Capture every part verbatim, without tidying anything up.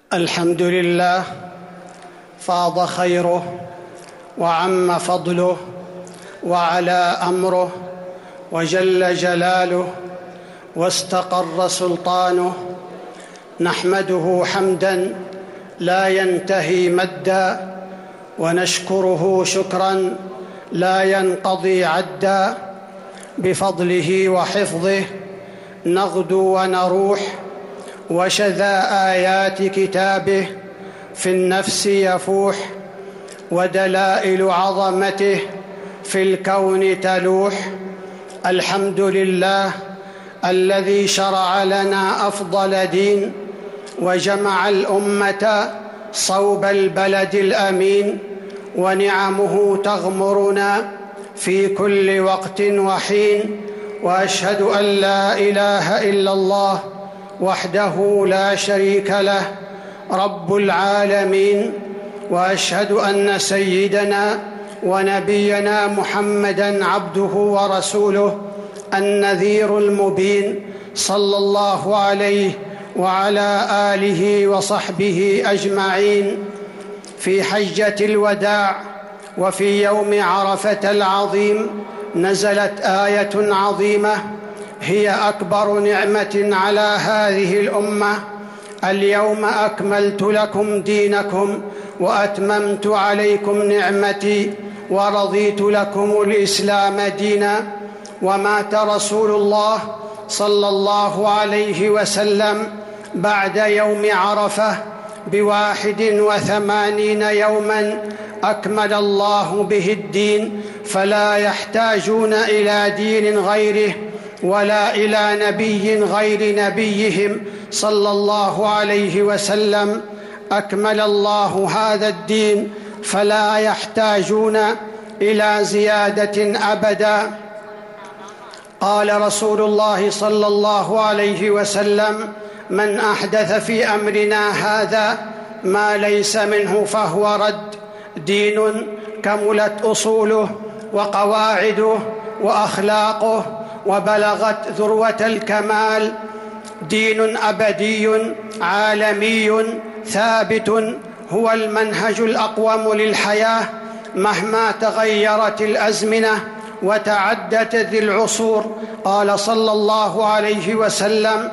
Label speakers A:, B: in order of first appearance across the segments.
A: الحمد لله فاض خيره وعم فضله وعلى أمره وجل جلاله واستقر سلطانه. نحمده حمداً لا ينتهي مدّا، ونشكره شكراً لا ينقضي عدّا. بفضله وحفظه نغدو ونروح، وشذا آيات كتابه في النفس يفوح، ودلائل عظمته في الكون تلوح. الحمد لله الذي شرع لنا أفضل دين، وجمع الأمة صوب البلد الأمين، ونعمه تغمرنا في كل وقت وحين. وأشهد أن لا إله إلا الله وحده لا شريك له رب العالمين، وأشهد أن سيدنا ونبينا محمدًا عبده ورسوله النذير المبين، صلى الله عليه وعلى آله وصحبه أجمعين. في حجة الوداع وفي يوم عرفة العظيم نزلت آية عظيمة هي أكبر نعمة على هذه الأمة: اليوم أكملت لكم دينكم وأتممت عليكم نعمتي ورضيت لكم الإسلام دينا. ومات رسول الله صلى الله عليه وسلم بعد يوم عرفة بواحد وثمانين يوماً أكمل الله به الدين، فلا يحتاجون إلى دين غيره ولا إلى نبي غير نبيهم صلى الله عليه وسلم. أكمل الله هذا الدين فلا يحتاجون إلى زيادة أبدا. قال رسول الله صلى الله عليه وسلم: من أحدث في أمرنا هذا ما ليس منه فهو رد. دين كملت أصوله وقواعده وأخلاقه وبلغت ذروة الكمال. دين أبدي عالمي ثابت، هو المنهج الأقوم للحياة مهما تغيرت الأزمنة وتعددت العصور. قال صلى الله عليه وسلم: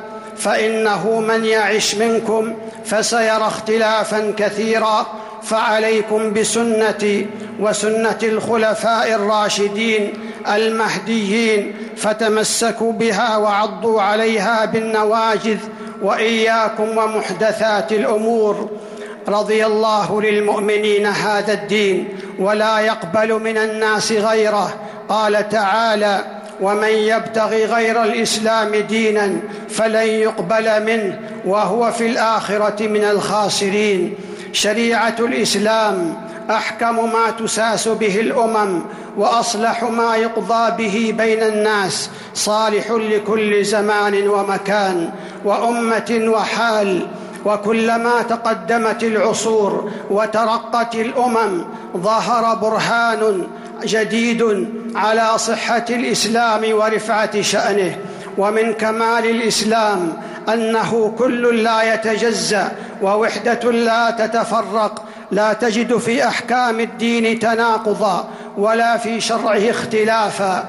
A: فإنه من يعش منكم فسيرى اختلافاً كثيراً، فعليكم بسنتي وسنة الخلفاء الراشدين المهديين، فتمسكوا بها وعضوا عليها بالنواجذ، وإياكم ومحدثات الأمور. رضي الله للمؤمنين هذا الدين ولا يقبل من الناس غيره. قال تعالى: ومن يبتغي غير الإسلام ديناً فلن يقبل منه وهو في الآخرة من الخاسرين. شريعة الإسلام أحكم ما تساس به الأمم، وأصلح ما يقضى به بين الناس، صالح لكل زمان ومكان وأمة وحال. وكلما تقدمت العصور وترقت الأمم ظهر برهان جديد على صحة الإسلام ورفعة شأنه. ومن كمال الإسلام أنه كل لا يتجزأ ووحدة لا تتفرق. لا تجد في أحكام الدين تناقضا ولا في شرعه اختلافا.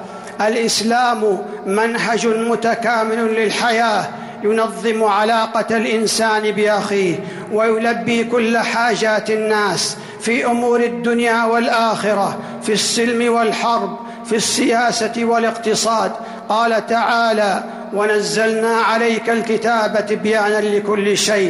A: الإسلام منهج متكامل للحياة، ينظم علاقة الإنسان بأخيه، ويلبي كل حاجات الناس في أمور الدنيا والآخرة، في السلم والحرب، في السياسة والاقتصاد. قال تعالى: ونزلنا عليك الكتاب تبيانا لكل شيء.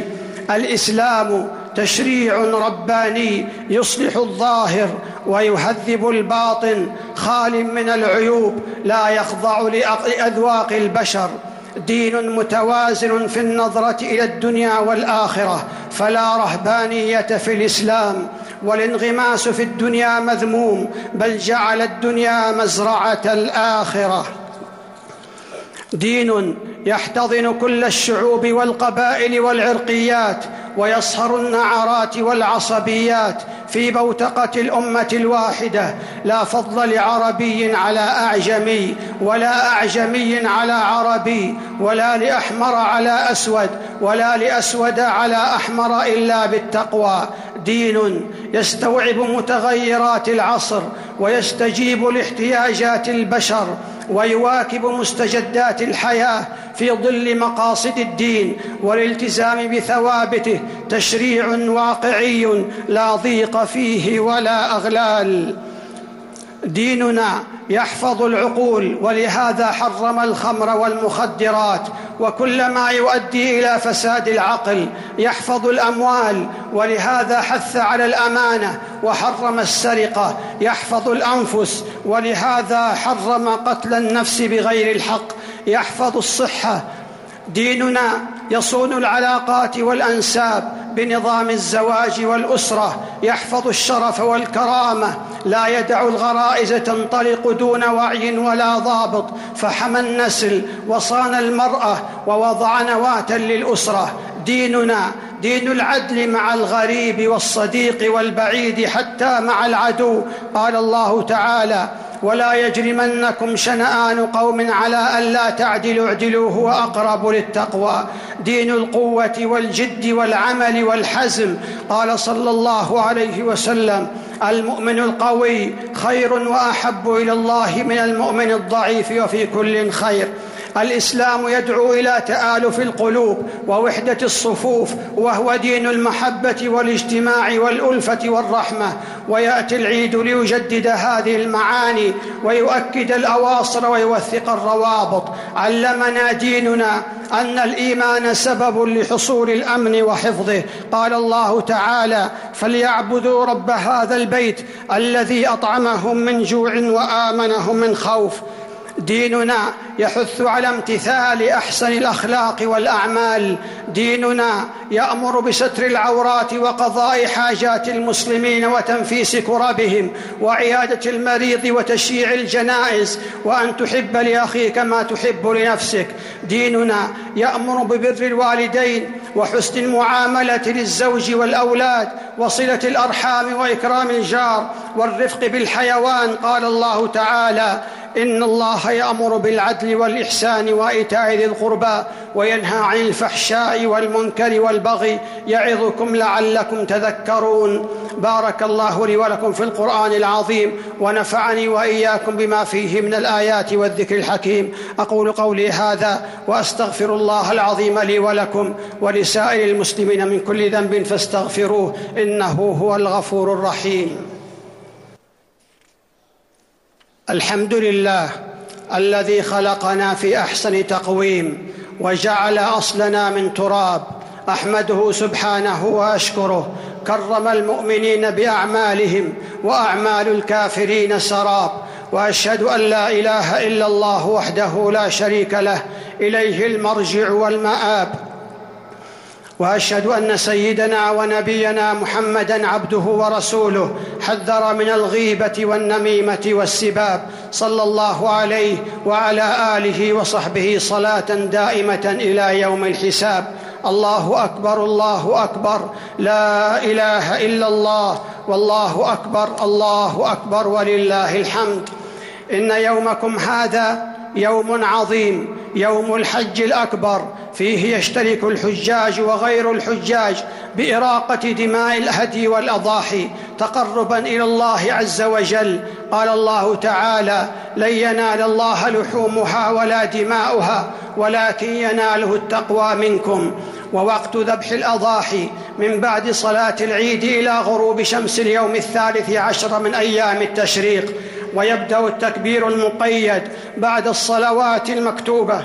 A: الإسلام تشريع رباني يصلح الظاهر ويهذب الباطن، خال من العيوب، لا يخضع لأذواق البشر. دين متوازن في النظرة إلى الدنيا والآخرة، فلا رهبانية في الإسلام، والانغماس في الدنيا مذموم، بل جعل الدنيا مزرعة الآخرة. دين يحتضن كل الشعوب والقبائل والعرقيات، ويصهر النعرات والعصبيات في بوتقة الأمة الواحدة. لا فضل لعربي على أعجمي، ولا أعجمي على عربي، ولا لأحمر على أسود، ولا لأسود على أحمر، إلا بالتقوى. دين يستوعب متغيرات العصر ويستجيب لاحتياجات البشر ويواكب مستجدات الحياة في ظل مقاصد الدين والالتزام بثوابته. تشريع واقعي لا ضيق فيه ولا أغلال. ديننا يحفظ العقول، ولهذا حرم الخمر والمخدرات وكل ما يؤدي إلى فساد العقل. يحفظ الأموال، ولهذا حث على الأمانة وحرم السرقة. يحفظ الأنفس، ولهذا حرم قتل النفس بغير الحق. يحفظ الصحة. ديننا يصون العلاقات والأنساب بنظام الزواج والأسرة. يحفظ الشرف والكرامة، لا يدع الغرائز تنطلق دون وعي ولا ضابط، فحمى النسل وصان المرأة ووضع نواة للأسرة. ديننا دين العدل مع الغريب والصديق والبعيد، حتى مع العدو. قال الله تعالى: ولا يجرمنكم شنآن قوم على ألا تعدلوا اعدلوا هو أقرب للتقوى. دين القوة والجد والعمل والحزم. قال صلى الله عليه وسلم: المؤمن القوي خير وأحب إلى الله من المؤمن الضعيف، وفي كل خير. الإسلام يدعو إلى تآلف القلوب ووحدة الصفوف، وهو دين المحبة والاجتماع والألفة والرحمة. ويأتي العيد ليجدد هذه المعاني ويؤكد الأواصر ويوثق الروابط. علمنا ديننا أن الإيمان سبب لحصول الأمن وحفظه. قال الله تعالى: فليعبدوا رب هذا البيت الذي أطعمهم من جوع وآمنهم من خوف. ديننا يحث على امتثال أحسن الأخلاق والأعمال. ديننا يأمر بستر العورات وقضاء حاجات المسلمين وتنفيس كربهم وعيادة المريض وتشييع الجنائز، وأن تحب لأخيك ما تحب لنفسك. ديننا يأمر ببر الوالدين وحسن المعاملة للزوج والأولاد وصلة الأرحام وإكرام الجار والرفق بالحيوان. قال الله تعالى: إن الله يأمر بالعدل والإحسان وإيتاء ذي القربى وينهى عن الفحشاء والمنكر والبغي يعظكم لعلكم تذكرون. بارك الله لي ولكم في القرآن العظيم، ونفعني وإياكم بما فيه من الآيات والذكر الحكيم. أقول قولي هذا وأستغفر الله العظيم لي ولكم ولسائر المسلمين من كل ذنب فاستغفروه، إنه هو الغفور الرحيم. الحمد لله الذي خلقنا في أحسن تقويم وجعل أصلنا من تراب. أحمده سبحانه وأشكره. كرم المؤمنين بأعمالهم وأعمال الكافرين سراب. وأشهد أن لا إله إلا الله وحده لا شريك له، إليه المرجع والمآب. وأشهد أن سيدنا ونبينا محمدًا عبده ورسوله، حذر من الغيبة والنميمة والسباب، صلى الله عليه وعلى آله وصحبه صلاة دائمة إلى يوم الحساب. الله أكبر، الله أكبر، لا إله إلا الله، والله أكبر، الله أكبر، ولله الحمد. إن يومكم هذا يوم عظيم، يوم الحج الأكبر، فيه يشترك الحجاج وغير الحجاج بإراقة دماء الهدي والأضاحي تقربا إلى الله عز وجل. قال الله تعالى: لن ينال الله لحومها ولا دماؤها ولكن يناله التقوى منكم. ووقت ذبح الأضاحي من بعد صلاة العيد إلى غروب شمس اليوم الثالث عشر من أيام التشريق، ويبدأ التكبير المقيد بعد الصلوات المكتوبة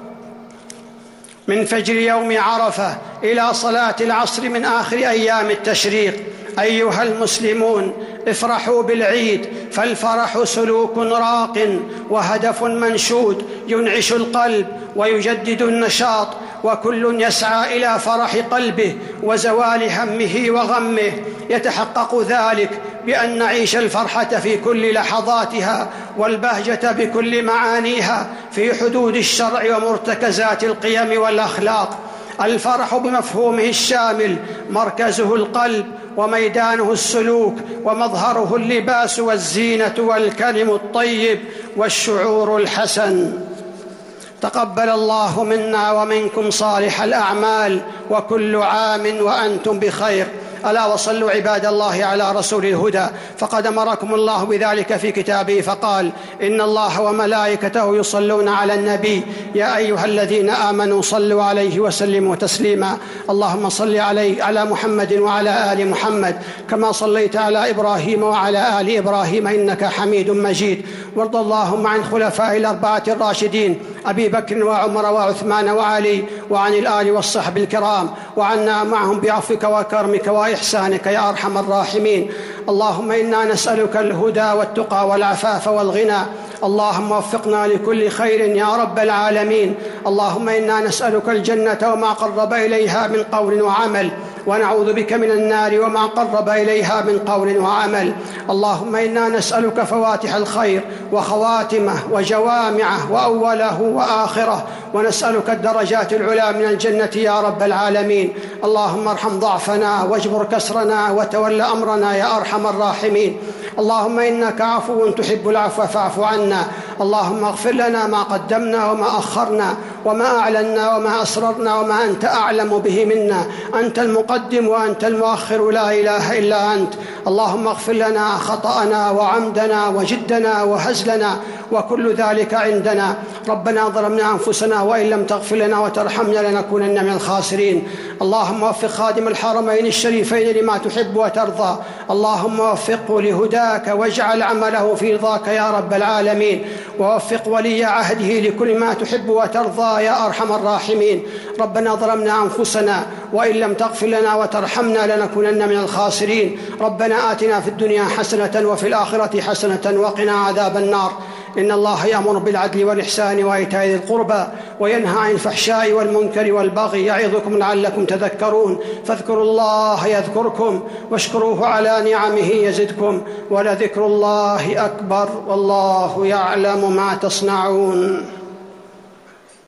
A: من فجر يوم عرفة إلى صلاة العصر من آخر أيام التشريق. أيها المسلمون، افرحوا بالعيد، فالفرح سلوك راق وهدف منشود ينعش القلب ويجدد النشاط، وكل يسعى إلى فرح قلبه وزوال همه وغمه. يتحقق ذلك بأن نعيش الفرحة في كل لحظاتها والبهجة بكل معانيها في حدود الشرع ومرتكزات القيم والأخلاق. الفرح بمفهومه الشامل مركزه القلب وميدانه السلوك ومظهره اللباس والزينة والكلم الطيب والشعور الحسن. تقبل الله منا ومنكم صالح الأعمال، وكل عام وأنتم بخير. ألا وصلوا عباد الله على رسول الهدى، فقد أمركم الله بذلك في كتابه فقال: إن الله وملائكته يصلون على النبي يا أيها الذين آمنوا صلوا عليه وسلموا تسليما. اللهم صل عليه على محمد وعلى آل محمد كما صليت على إبراهيم وعلى آل إبراهيم إنك حميد مجيد. وارض اللهم عن خلفاء الأربعة الراشدين أبي بكر وعمر وعثمان وعلي، وعن الآل والصحب الكرام، وعنا معهم بعفوك وكرمك وإحسانك يا أرحم الراحمين. اللهم إنا نسألك الهدى والتقى والعفاف والغنى. اللهم وفقنا لكل خير يا رب العالمين. اللهم إنا نسألك الجنة وما قرب إليها من قول وعمل، ونعوذ بك من النار وما قرب إليها من قول وعمل. اللهم إنا نسألك فواتح الخير وخواتمه وجوامعه وأوله وآخره، ونسألك الدرجات العلى من الجنة يا رب العالمين. اللهم ارحم ضعفنا واجبر كسرنا وتول أمرنا يا أرحم الراحمين. اللهم إنك عفو تحب العفو فاعف عنا. اللهم اغفر لنا ما قدمنا وما أخرنا وما أعلنا وما أسررنا وما أنت أعلم به منا. أنت المقدم وأنت المؤخر، لا إله إلا أنت. اللهم اغفر لنا خطأنا وعمدنا وجدنا وهزلنا وكل ذلك عندنا. ربنا ظلمنا أنفسنا وإن لم تغفر لنا وترحمنا لنكونن من الخاسرين. اللهم وفق خادم الحرمين الشريفين لما تحب وترضى. اللهم وفقه لهداك واجعل عمله في رضاك يا رب العالمين. ووفق ولي عهده لكل ما تحب وترضى يا أرحم الراحمين. ربنا ظلمنا أنفسنا وإن لم تغفر لنا وترحمنا لنكونن من الخاسرين. ربنا آتنا في الدنيا حسنة وفي الآخرة حسنة وقنا عذاب النار. إن الله يأمر بالعدل والإحسان وإيتاء ذي القربى وينهى عن الفحشاء والمنكر والبغي يعظكم لعلكم تذكرون. فاذكروا الله يذكركم واشكروه على نعمه يزدكم، ولذكر الله أكبر والله يعلم ما تصنعون.